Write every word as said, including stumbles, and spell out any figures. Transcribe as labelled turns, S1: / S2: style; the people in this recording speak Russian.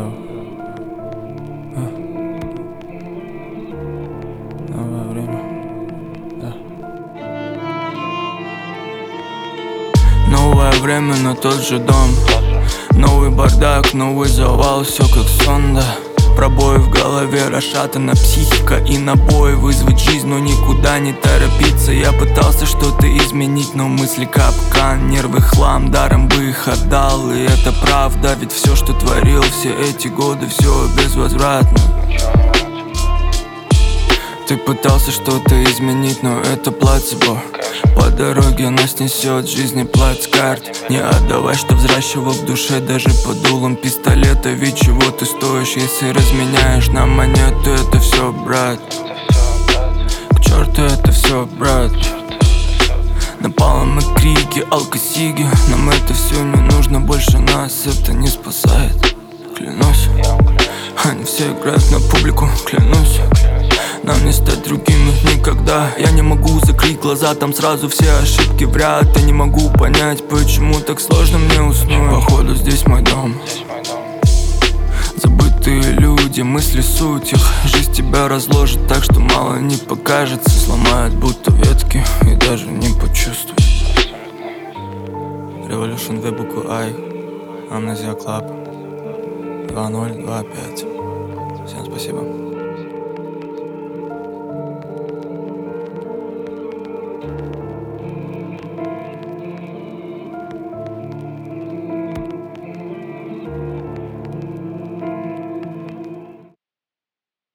S1: Йоу. А. Новое время. Да. Новое время, но тот же дом. Новый бардак, новый завал, все как сон, да. Пробои в голове, расшатана психика и набои. Вызвать жизнь, но никуда не торопиться. Я пытался что-то изменить, но мысли капкан. Нервы хлам, даром бы их отдал. И это правда, ведь все, что творил все эти годы, все безвозвратно. Ты пытался что-то изменить, но это плацебо. По дороге нас несет жизни плацкарт. Не отдавай, что взращивал в душе даже под дулом пистолета. Ведь чего ты стоишь, если разменяешь на монету? Это все, брат. К черту это все, брат. Напалом и крики, алкосиги. Нам это все не нужно, больше нас это не спасает. Клянусь, они все играют на публику, клянусь. Нам не стать другими никогда. Я не могу закрыть глаза, там сразу все ошибки в ряд. Я не могу понять, почему так сложно мне уснуть. Походу здесь мой дом. Забытые люди, мысли суть их. Жизнь тебя разложит так, что мало не покажется. Сломает будто ветки и даже не почувствует. Revolution две буквы I, Amnesia Club два ноль два пять. Всем спасибо.